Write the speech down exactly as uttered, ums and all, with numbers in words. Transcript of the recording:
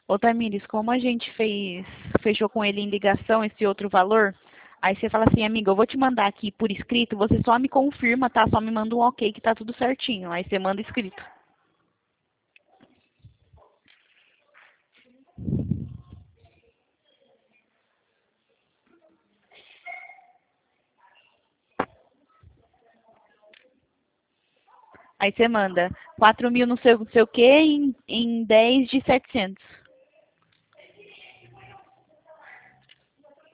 Ô, Tamires, como a gente fez, fechou com ele em ligação esse outro valor, aí você fala assim, amiga, eu vou te mandar aqui por escrito, você só me confirma, tá? Só me manda um ok que tá tudo certinho. Aí você manda escrito. Aí você manda quatro mil não sei, não sei o quê em, em dez de setecentos.